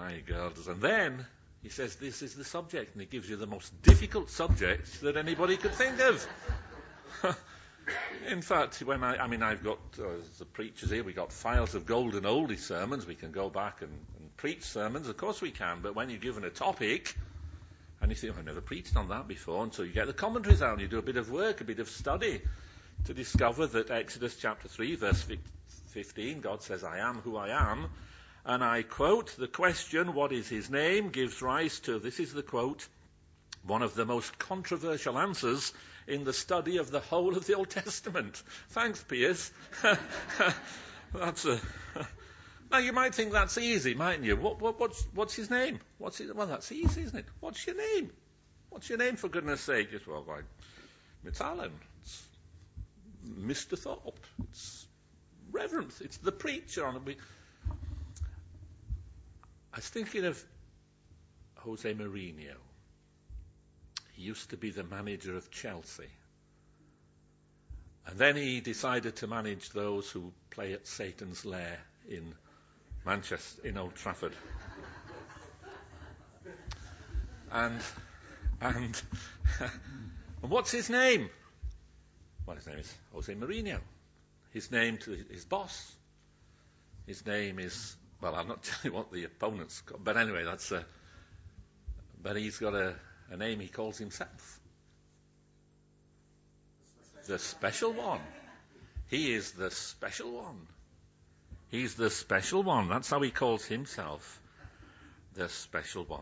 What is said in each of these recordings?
My God. And then he says this is the subject, and he gives you the most difficult subject that anybody could think of. In fact, when I've got, as the preachers here, we've got files of golden oldie sermons. We can go back and preach sermons. Of course we can, but when you're given a topic, and you think, I've never preached on that before, and so you get the commentaries out and you do a bit of work, a bit of study, to discover that Exodus chapter 3, verse 15, God says, I am who I am. And I quote, the question, what is his name, gives rise to, this is the quote, one of the most controversial answers in the study of the whole of the Old Testament. Thanks, Piers. Now you might think that's easy, mightn't you? What's his name? Well, that's easy, isn't it? What's your name? What's your name, for goodness sake? It's Alan. It's Mr. Thorpe. It's Reverend. It's the preacher. I was thinking of Jose Mourinho. He used to be the manager of Chelsea. And then he decided to manage those who play at Satan's Lair in Manchester, in Old Trafford. And what's his name? Well, his name is Jose Mourinho. His name to his boss. His name is, well, I'm not telling you what the opponent's got, but anyway, but he's got a name he calls himself. The special one. He is the special one. He's the special one. That's how he calls himself. The special one.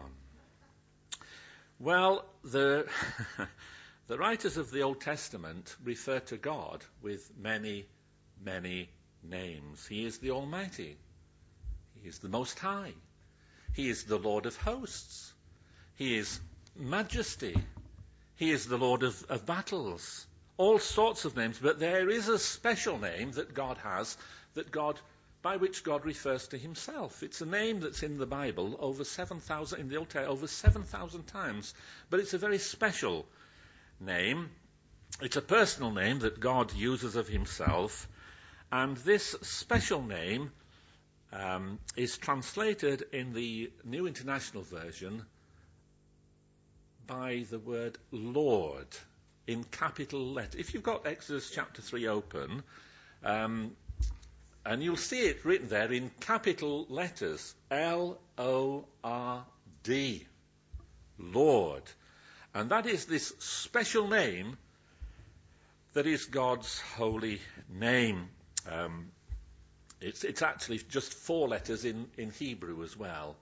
Well, the writers of the Old Testament refer to God with many, many names. He is the Almighty. He is the Most High. He is the Lord of Hosts. He is Majesty. He is the Lord of Battles. All sorts of names, but there is a special name that God has, by which God refers to himself. It's a name that's in the Bible over 7,000, in the Old Testament, over 7,000 times, but it's a very special name. It's a personal name that God uses of himself, and this special name is translated in the New International Version by the word Lord in capital letters. If you've got Exodus chapter 3 open, and you'll see it written there in capital letters, L-O-R-D, Lord. And that is this special name that is God's holy name. It's actually just 4 letters in Hebrew as well.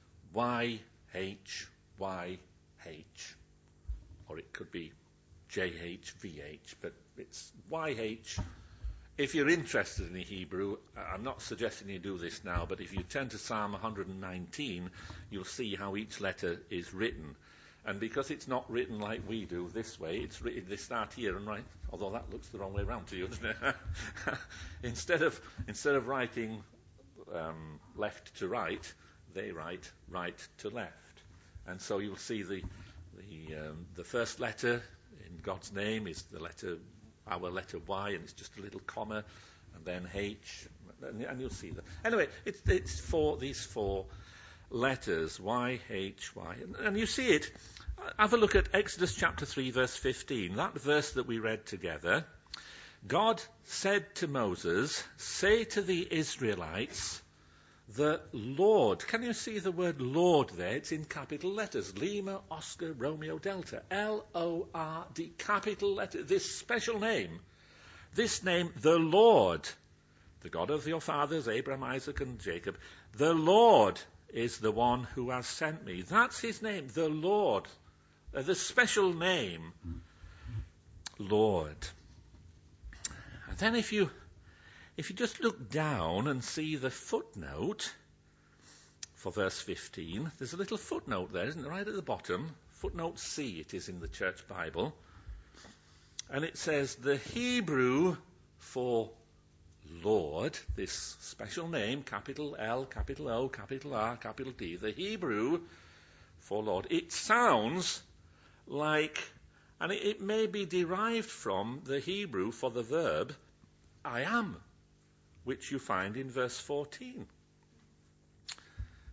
Y-H-Y-H. Or it could be J-H-V-H, but it's Y-H. If you're interested in the Hebrew, I'm not suggesting you do this now, but if you turn to Psalm 119, you'll see how each letter is written. And because it's not written like we do this way, it's written, they start here and right, although that looks the wrong way around to you, doesn't it? Instead of writing left to right, they write right to left. And so you'll see the first letter in God's name is our letter Y, and it's just a little comma, and then H, and you'll see that. Anyway, it's these 4 letters, Y, H, Y, and you see it. Have a look at Exodus chapter 3, verse 15, that verse that we read together. God said to Moses, say to the Israelites, the Lord. Can you see the word Lord there? It's in capital letters. Lima, Oscar, Romeo, Delta. L-O-R-D, capital letter. This special name, the Lord, the God of your fathers, Abraham, Isaac, and Jacob, the Lord is the one who has sent me. That's his name, the Lord. The special name, Lord. And then if you just look down and see the footnote for verse 15, there's a little footnote there, isn't it, right at the bottom? Footnote C, it is in the Church Bible. And it says, the Hebrew for Lord, this special name, capital L, capital O, capital R, capital D, the Hebrew for Lord, it sounds like, and it may be derived from the Hebrew for the verb, I am, which you find in verse 14.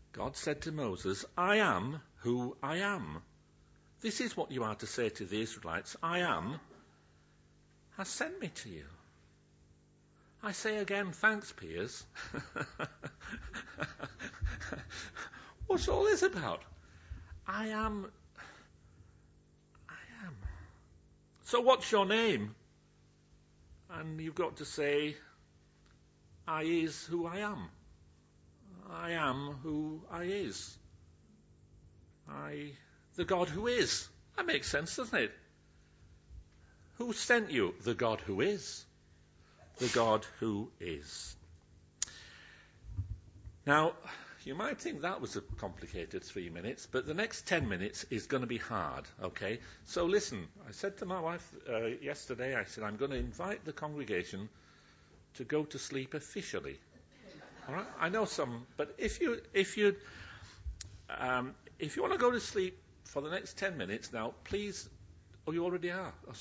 God said to Moses, I am who I am. This is what you are to say to the Israelites. I am has sent me to you. I say again, thanks, Piers. What's all this about? I am. So what's your name? And you've got to say, I is who I am. I am who I is. The God who is. That makes sense, doesn't it? Who sent you? The God who is. The God who is. Now, you might think that was a complicated 3 minutes, but the next 10 minutes is going to be hard, okay? So listen, I said to my wife yesterday, I said, I'm going to invite the congregation to go to sleep officially. All right? I know some, but if you want to go to sleep for the next 10 minutes now, please. Oh, you already are. Oh,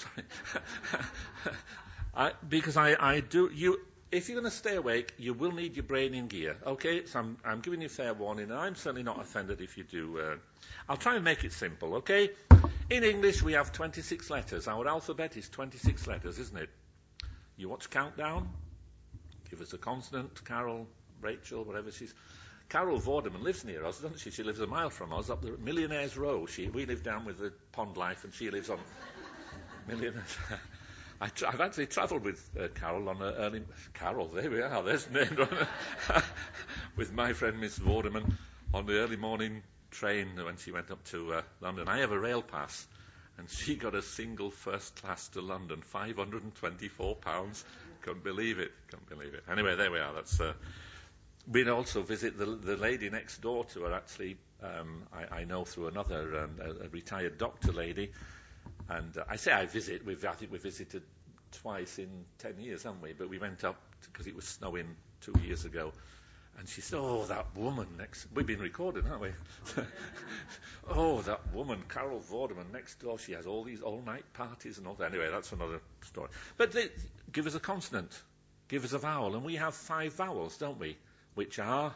sorry. Because I do. If you're going to stay awake, you will need your brain in gear. Okay, so I'm giving you fair warning, and I'm certainly not offended if you do. I'll try and make it simple. Okay. In English, we have 26 letters. Our alphabet is 26 letters, isn't it? You want to count down? Give us a consonant, Carol, Rachel, whatever she's. Carol Vorderman lives near us, doesn't she? She lives a mile from us, up the Millionaires Row. We live down with the Pond Life, and she lives on Millionaires. I've actually travelled with Carol on an early. Carol, there we are. There's name with my friend Miss Vorderman on the early morning train when she went up to London. I have a rail pass, and she got a single first class to London, £524. Couldn't believe it. Anyway, there we are. That's. We'd also visit the lady next door to her. Actually, I know through another a retired doctor lady. And I say I visit. I think we visited twice in 10 years, haven't we? But we went up because it was snowing 2 years ago. And she said, "Oh, that woman next." We've been recording, haven't we? "Oh, that woman, Carol Vorderman, next door. She has all these all-night parties and all that." Anyway, that's another story. But give us a consonant, give us a vowel, and we have 5 vowels, don't we? Which are?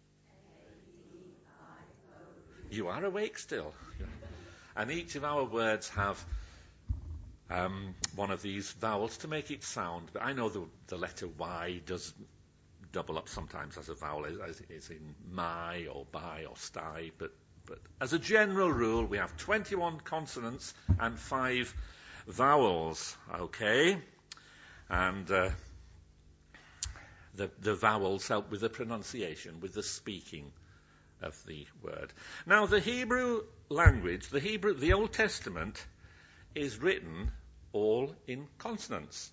You are awake still. And each of our words have one of these vowels to make it sound. But I know the letter Y does double up sometimes as a vowel, as in my or by or sty. But as a general rule, we have 21 consonants and 5 vowels. Okay? And the vowels help with the pronunciation, with the speaking of the word. Now, the Hebrew language, the Old Testament, is written all in consonants.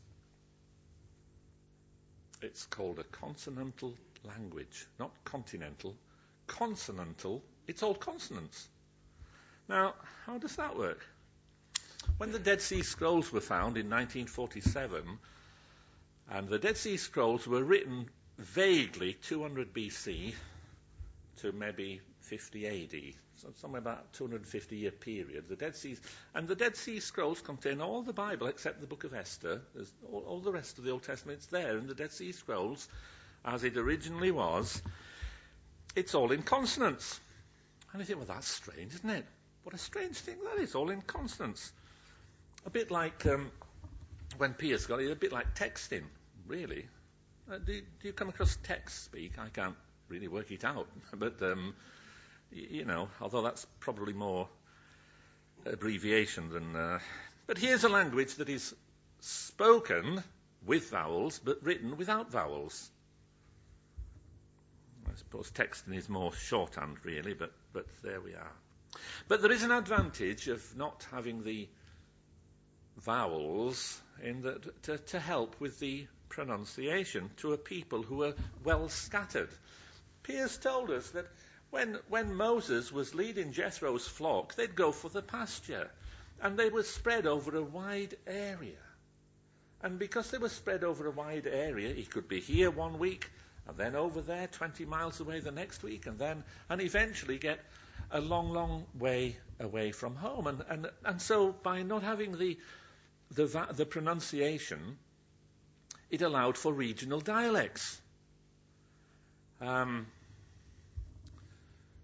It's called a consonantal language, not continental. Consonantal, it's all consonants. Now, how does that work? When the Dead Sea Scrolls were found in 1947, and the Dead Sea Scrolls were written vaguely 200 BC to maybe 50 AD, so somewhere about 250-year period. The Dead Sea Scrolls contain all the Bible except the book of Esther. There's all the rest of the Old Testament's there in the Dead Sea Scrolls, as it originally was. It's all in consonants. And you think, well, that's strange, isn't it? What a strange thing that is, all in consonants. A bit like when Piers got it, a bit like texting, really. Do you come across text speak? I can't really work it out, but although that's probably more abbreviation than. But here's a language that is spoken with vowels, but written without vowels. I suppose texting is more shorthand, really, but there we are. But there is an advantage of not having the vowels in that to help with the pronunciation to a people who are well scattered. Piers told us that when Moses was leading Jethro's flock, they'd go for the pasture, and they were spread over a wide area. And because they were spread over a wide area, he could be here 1 week, and then over there 20 miles away the next week, and eventually get a long, long way away from home. And so by not having the pronunciation, it allowed for regional dialects.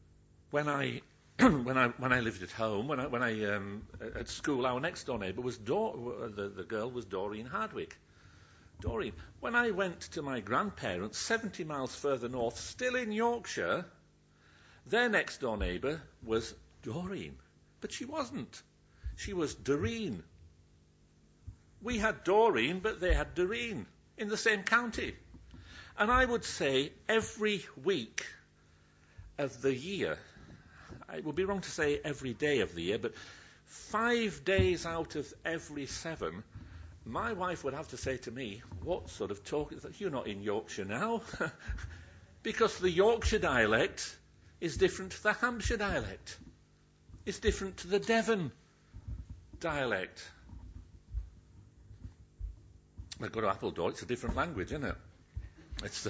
when I when I lived at home, when I at school, our next door neighbour was the girl was Doreen Hardwick. Doreen. When I went to my grandparents, 70 miles further north, still in Yorkshire, their next door neighbour was Doreen, but she wasn't. She was Doreen. We had Doreen, but they had Doreen in the same county. And I would say every week of the year, it would be wrong to say every day of the year, but 5 days out of every 7, my wife would have to say to me, what sort of talk is that? You're not in Yorkshire now. Because the Yorkshire dialect is different to the Hampshire dialect. It's different to the Devon dialect. I go to Appledore, it's a different language, isn't it? It's.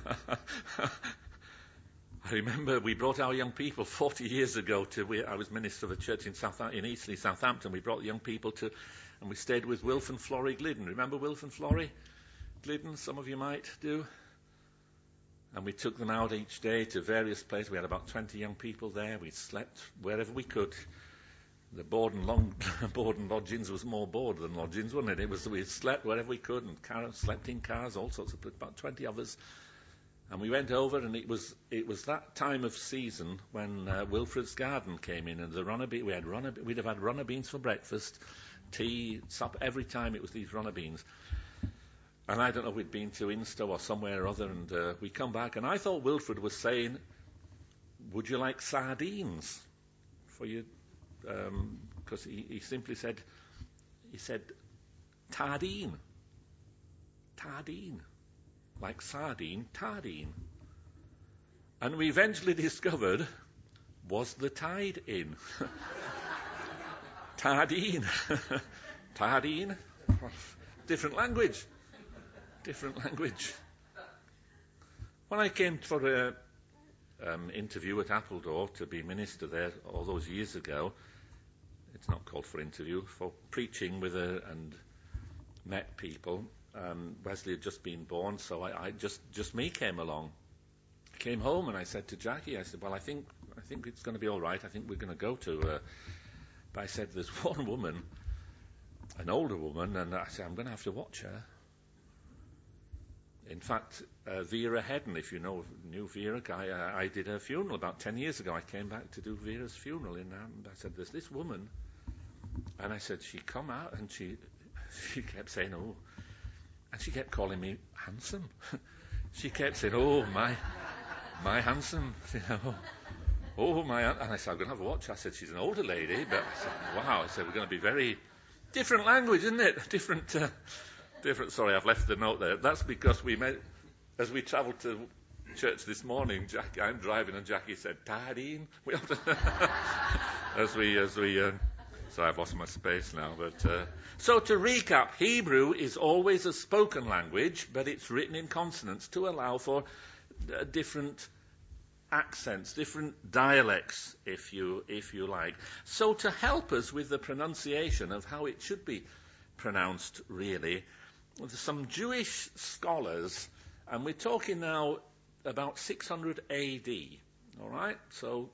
I remember we brought our young people 40 years ago I was minister of a church in Eastleigh, Southampton. We brought the young people and we stayed with Wilf and Florrie Glidden. Remember Wilf and Florrie Glidden? Some of you might do. And we took them out each day to various places. We had about 20 young people there. We slept wherever we could. The board and lodgings was more board than lodgings, wasn't it? We slept wherever we could and slept in cars, all sorts of, about 20 of us. And we went over, and it was that time of season when Wilfred's Garden came in, and we'd have had runner beans for breakfast, tea, supper. Every time it was these runner beans. And I don't know if we'd been to Instow or somewhere or other, and we come back, and I thought Wilfred was saying, "Would you like sardines for you?" Because he simply said, "Tardine," like sardine, tardine. And we eventually discovered, was the tide in? Tardine. Tardine. Different language. When I came for an interview at Appledore to be minister there all those years ago, it's not called for interview, for preaching with and met people. Wesley had just been born, so I just me came along. I came home and I said to Jackie, I said, well, I think it's going to be all right. I think we're going to go to. But I said, there's one woman, an older woman, and I said, I'm going to have to watch her. In fact, Vera Hedden, if you knew Vera, I did her funeral about 10 years ago. I came back to do Vera's funeral, and I said, there's this woman. And I said, she come out, and she kept saying, oh. And she kept calling me handsome. She kept saying, oh, my handsome. Oh, my. And I said, I'm going to have a watch. I said, she's an older lady. But I said, wow. I said, we're going to be very different language, isn't it? Different. Sorry, I've left the note there. That's because we met, as we travelled to church this morning, I'm driving and Jackie said, Tardine. Sorry, I've lost my space now. But so to recap, Hebrew is always a spoken language, but it's written in consonants to allow for different accents, different dialects, if you like. So to help us with the pronunciation of how it should be pronounced, really, there's some Jewish scholars, and we're talking now about 600 A.D., all right? So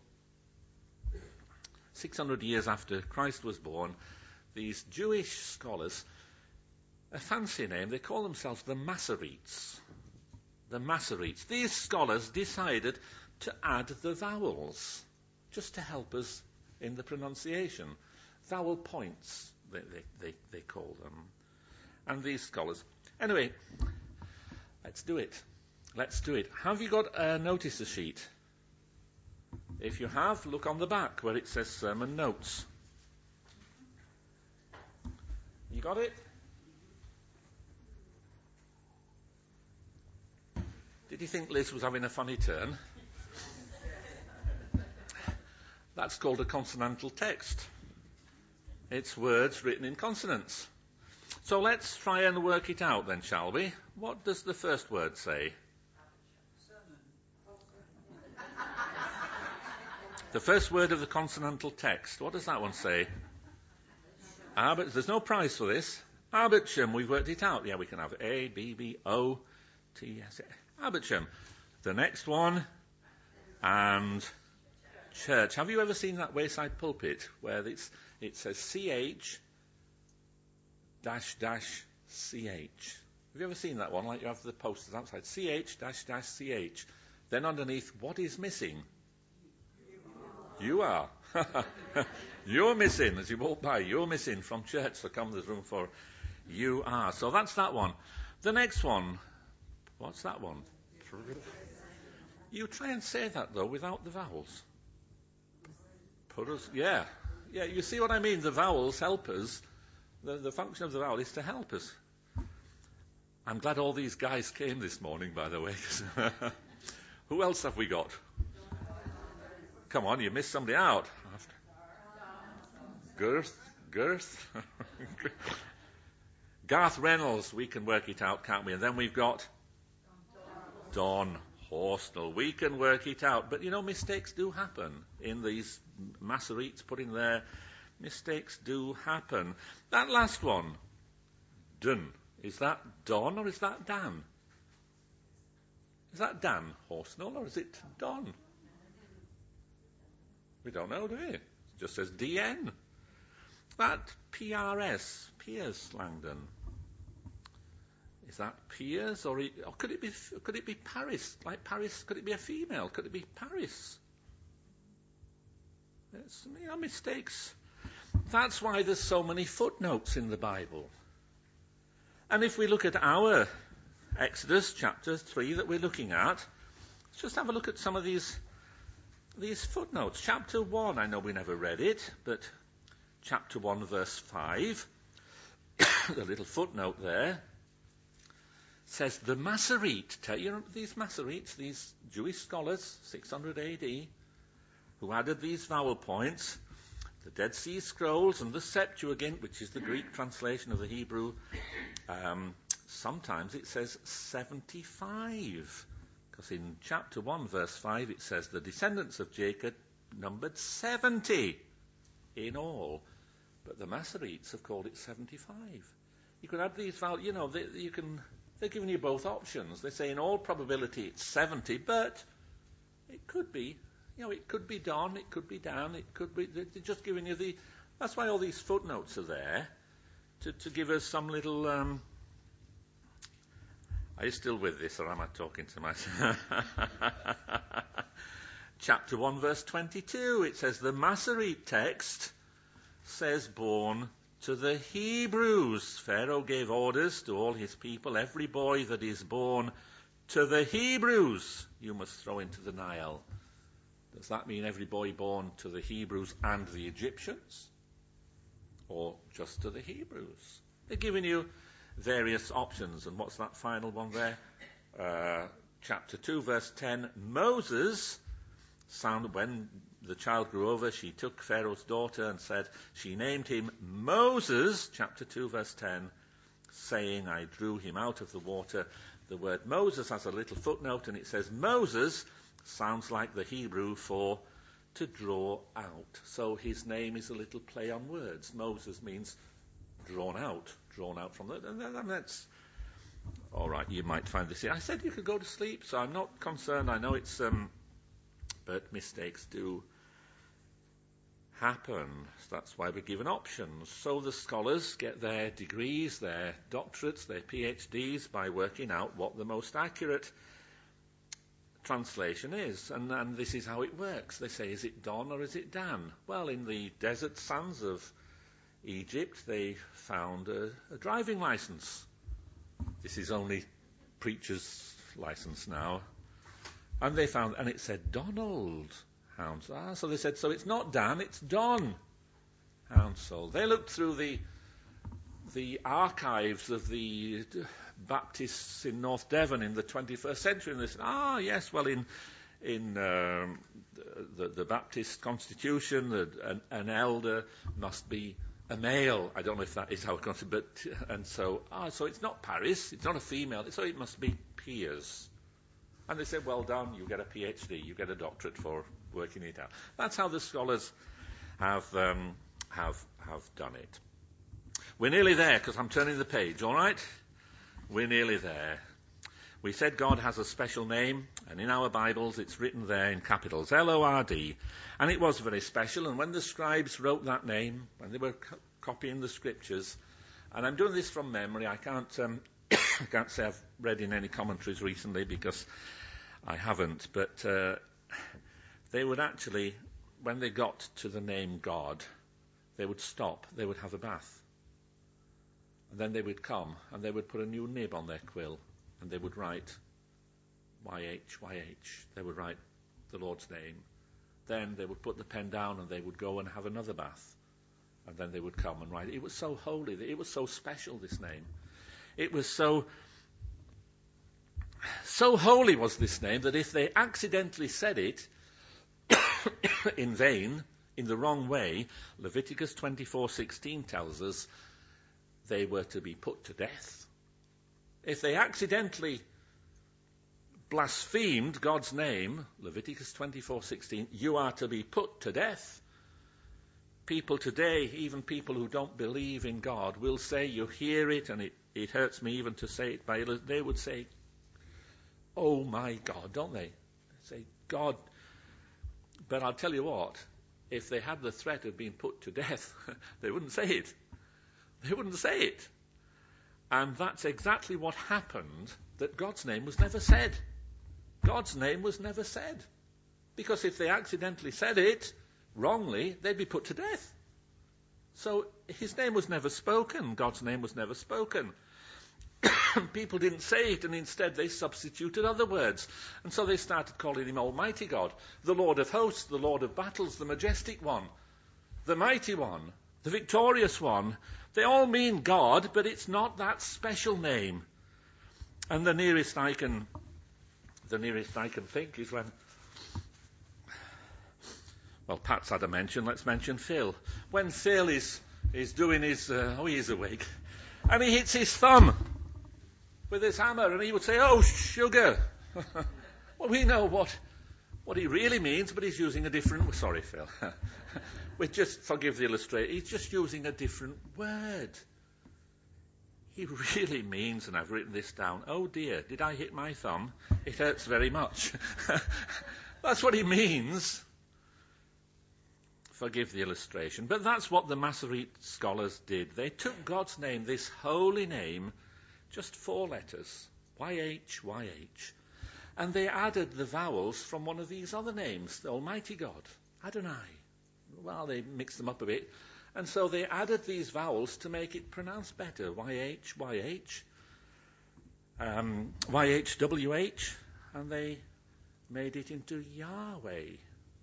600 years after Christ was born, these Jewish scholars, a fancy name, they call themselves the Masoretes. The Masoretes. These scholars decided to add the vowels, just to help us in the pronunciation. Vowel points, they call them. And these scholars. Anyway, let's do it. Have you got a notice sheet? If you have, look on the back where it says sermon notes. You got it? Did you think Liz was having a funny turn? That's called a consonantal text. It's words written in consonants. So let's try and work it out then, shall we? What does the first word say? The first word of the consonantal text. What does that one say? There's no prize for this. Arbeitsham, we've worked it out. Yeah, we can have A, B, B, O, T, S. Arbeitsham. The next one, and church. Have you ever seen that wayside pulpit where it says CH CH? Have you ever seen that one? Like you have the posters outside. CH CH. Then underneath, what is missing? You are. You're missing as you walk by. You're missing from church. So come, there's room for you are. So that's that one. The next one. What's that one? You try and say that, though, without the vowels. Yeah. Yeah, you see what I mean? The vowels help us. The function of the vowel is to help us. I'm glad all these guys came this morning, by the way. Who else have we got? Come on, you missed somebody out. Girth. Garth Reynolds, we can work it out, can't we? And then we've got Don Horsnell. We can work it out. But, mistakes do happen in these Masoretes put in there. Mistakes do happen. That last one, Dun. Is that Don or is that Dan? Is that Dan Horsnell or is it Don? We don't know, do we? It just says DN. That PRS, Piers Langdon. Is that Piers or could it be Paris? Like Paris, could it be a female? Could it be Paris? It's, mistakes. That's why there's so many footnotes in the Bible. And if we look at our Exodus chapter 3 that we're looking at, let's just have a look at some of these footnotes. Chapter 1, I know we never read it, but chapter 1 verse 5, the little footnote there, says the Masorete, these Masoretes, these Jewish scholars, 600 AD, who added these vowel points, the Dead Sea Scrolls and the Septuagint, which is the Greek translation of the Hebrew, sometimes it says 75. Because in chapter 1, verse 5, it says the descendants of Jacob numbered 70 in all. But the Masoretes have called it 75. You could add these values, they're giving you both options. They say in all probability it's 70, but it could be, it could be Don, it could be Dan, it could be, they're just giving you that's why all these footnotes are there, to give us some little, are you still with this, or am I talking to myself? Chapter 1, verse 22, it says, the Masorete text says born to the Hebrews. Pharaoh gave orders to all his people, every boy that is born to the Hebrews you must throw into the Nile. Does that mean every boy born to the Hebrews and the Egyptians? Or just to the Hebrews? They're giving you various options. And what's that final one there? Chapter 2, verse 10. Moses, when the child grew over, she took Pharaoh's daughter and said, she named him Moses, chapter 2, verse 10, saying, I drew him out of the water. The word Moses has a little footnote, and it says Moses sounds like the Hebrew for to draw out. So his name is a little play on words. Moses means drawn out from that. And that's all right. You might find this. I said you could go to sleep, so I'm not concerned. I know it's, but mistakes do happen. So that's why we're given options. So the scholars get their degrees, their doctorates, their PhDs by working out what the most accurate translation is, and this is how it works. They say, is it Don or is it Dan? Well, in the desert sands of Egypt, they found a driving license. This is only preacher's license now. And they found, and it said Donald Hounslow. So they said, so it's not Dan, it's Don Hounslow. They looked through the archives of the Baptists in North Devon in the 21st century, and they said, yes, well, in the Baptist constitution, an elder must be a male. I don't know if that is how it comes, but and so it's not Paris, it's not a female, so it must be Piers. And they said, well done, you get a PhD, you get a doctorate for working it out. That's how the scholars have done it. We're nearly there, because I'm turning the page, all right? We're nearly there. We said God has a special name, and in our Bibles it's written there in capitals, Lord. And it was very special, and when the scribes wrote that name, when they were copying the scriptures, and I'm doing this from memory, I can't say I've read in any commentaries recently because I haven't, but they would actually, when they got to the name God, they would stop, they would have a bath. And then they would come and they would put a new nib on their quill and they would write YH. They would write the Lord's name. Then they would put the pen down and they would go and have another bath. And then they would come and write. It was so holy. It was so special, this name. It was so holy was this name that if they accidentally said it in vain, in the wrong way, Leviticus 24:16 tells us they were to be put to death. If they accidentally blasphemed God's name, Leviticus 24:16, you are to be put to death. People today, even people who don't believe in God, will say, you hear it, and it hurts me even to say it, but they would say, oh my God, don't they? Say, God. But I'll tell you what, if they had the threat of being put to death, they wouldn't say it. They wouldn't say it. And that's exactly what happened, that God's name was never said. God's name was never said. Because if they accidentally said it wrongly, they'd be put to death. So his name was never spoken. God's name was never spoken. People didn't say it, and instead they substituted other words. And so they started calling him Almighty God, the Lord of hosts, the Lord of battles, the majestic one, the mighty one, the victorious one. They all mean God, but it's not that special name. And the nearest I can think is when, well, Pat's had a mention. Let's mention Phil. When Phil is doing his, he is awake, and he hits his thumb with his hammer, and he would say, "Oh, sugar." Well, we know what he really means, but he's using a different. Sorry, Phil. We just forgive the illustrator. He's just using a different word. He really means, and I've written this down, oh dear, did I hit my thumb? It hurts very much. That's what he means. Forgive the illustration. But that's what the Masoretic scholars did. They took God's name, this holy name, just 4 letters, YH, and they added the vowels from one of these other names, the Almighty God, Adonai. Well, they mixed them up a bit. And so they added these vowels to make it pronounced better. YH, YHWH, and they made it into Yahweh.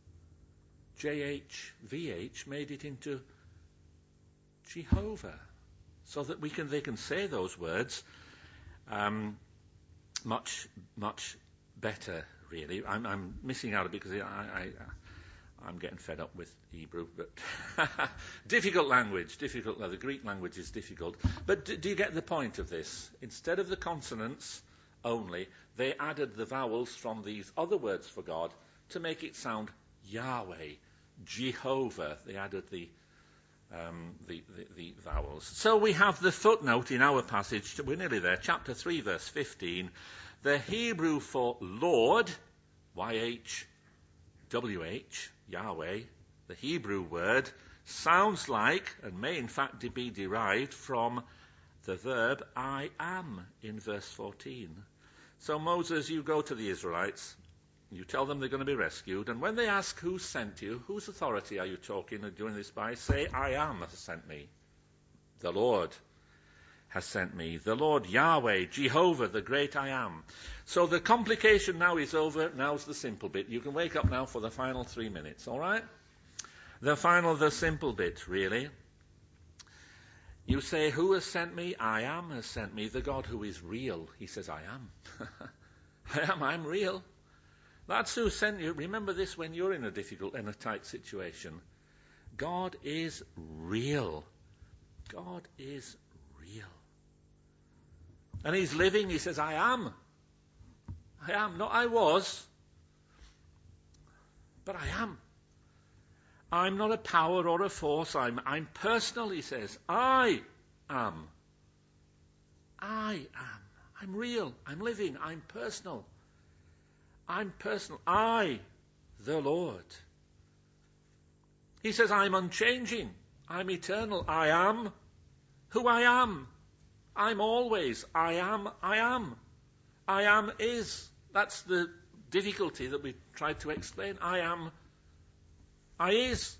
JHVH made it into Jehovah. So that they can say those words much better, really. I'm missing out because I'm getting fed up with Hebrew, but difficult language. The Greek language is difficult. But do you get the point of this? Instead of the consonants only, they added the vowels from these other words for God to make it sound Yahweh, Jehovah. They added the vowels. So we have the footnote in our passage. We're nearly there. Chapter 3, verse 15. The Hebrew for Lord, YHWH, Yahweh, the Hebrew word, sounds like, and may in fact be derived from, the verb I am in verse 14. So Moses, you go to the Israelites, you tell them they're going to be rescued, and when they ask who sent you, whose authority are you talking and doing this by, say, I am has sent me. The Lord has sent me. The Lord Yahweh, Jehovah, the great I am. So the complication now is over. Now's the simple bit. You can wake up now for the final 3 minutes, all right? The simple bit, really. You say, who has sent me? I am has sent me. The God who is real. He says, I am. I'm real. That's who sent you. Remember this when you're in a tight situation. God is real. God is real. And he's living. He says, I am. I am. Not I was. But I am. I'm not a power or a force. I'm personal, he says. I am. I am. I'm real. I'm living. I'm personal. I'm personal. I, the Lord. He says, I'm unchanging. I'm eternal. I am who I am. I'm always. I am. I am. I am is. That's the difficulty that we tried to explain. I am. I is.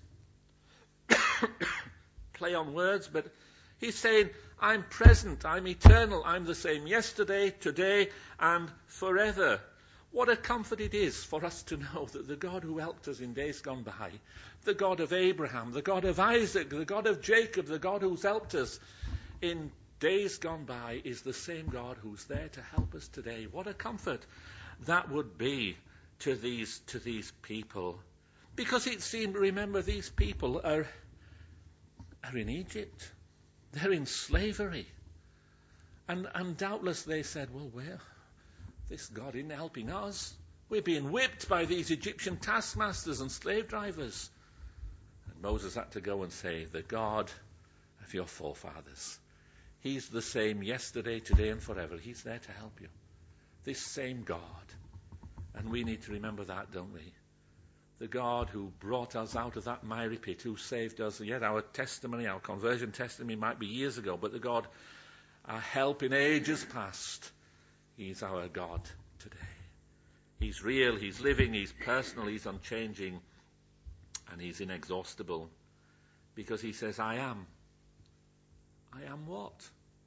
Play on words, but he's saying, I'm present, I'm eternal, I'm the same yesterday, today, and forever. What a comfort it is for us to know that the God who helped us in days gone by, the God of Abraham, the God of Isaac, the God of Jacob, the God who's helped us in days gone by, is the same God who's there to help us today. What a comfort that would be to these people. Because it seemed, remember, these people are in Egypt. They're in slavery. And doubtless they said, well, this God isn't helping us. We're being whipped by these Egyptian taskmasters and slave drivers. And Moses had to go and say, the God of your forefathers, he's the same yesterday, today, and forever. He's there to help you. This same God. And we need to remember that, don't we? The God who brought us out of that miry pit, who saved us. Yet our testimony, our conversion testimony might be years ago, but the God, our help in ages past, he's our God today. He's real, he's living, he's personal, he's unchanging, and he's inexhaustible. Because he says, I am. I am what?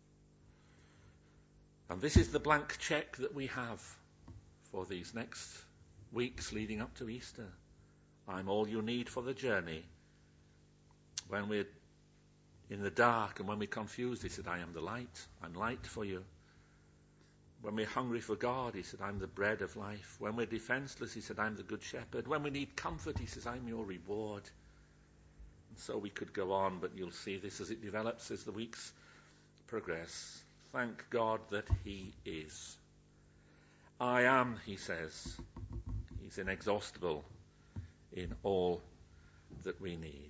And this is the blank check that we have for these next weeks leading up to Easter. I'm all you need for the journey. When we're in the dark and when we're confused, he said, I am the light. I'm light for you. When we're hungry for God, he said, I'm the bread of life. When we're defenseless, he said, I'm the good shepherd. When we need comfort, he says, I'm your reward. And so we could go on, but you'll see this as it develops, as the weeks progress. Thank God that he is. I am, he says. He's inexhaustible in all that we need.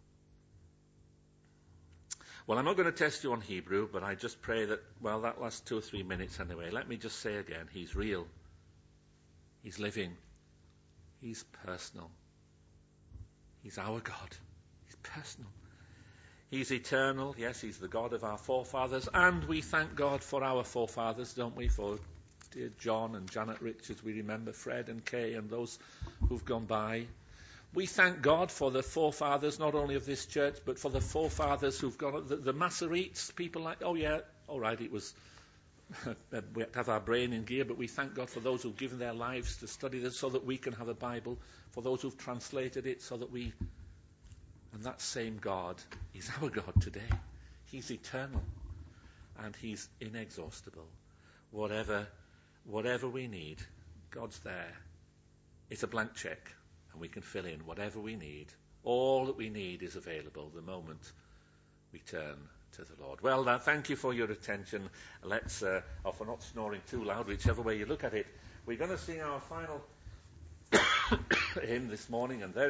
Well, I'm not going to test you on Hebrew, but I just pray that, well, that lasts 2 or 3 minutes anyway. Let me just say again, he's real. He's living. He's personal. He's our God. He's personal. He's eternal. Yes, he's the God of our forefathers. And we thank God for our forefathers, don't we? For dear John and Janet Richards, we remember Fred and Kay and those who've gone by. We thank God for the forefathers, not only of this church, but for the forefathers who've gone, the Masoretes, people like, oh yeah, all right, it was, we have to have our brain in gear, but we thank God for those who've given their lives to study this so that we can have a Bible, for those who've translated it so that we, and that same God is our God today. He's eternal and he's inexhaustible. Whatever we need, God's there. It's a blank check. And we can fill in whatever we need. All that we need is available the moment we turn to the Lord. Well, thank you for your attention. Let's, if we're not snoring too loud, whichever way you look at it, we're going to sing our final hymn this morning, and there